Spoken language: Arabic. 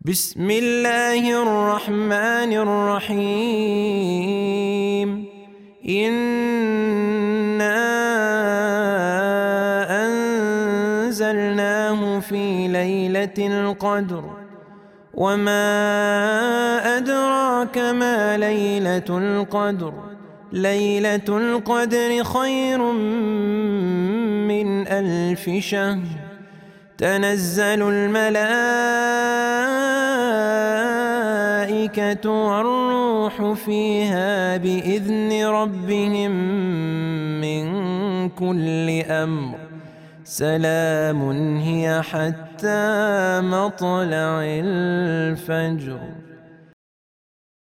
بسم الله الرحمن الرحيم إنا أنزلناه في ليلة القدر وما أدراك ما ليلة القدر ليلة القدر خير من 1000 شهر تنزل الملائكة والروح فيها بإذن ربهم من كل أمر سلام هي حتى مطلع الفجر.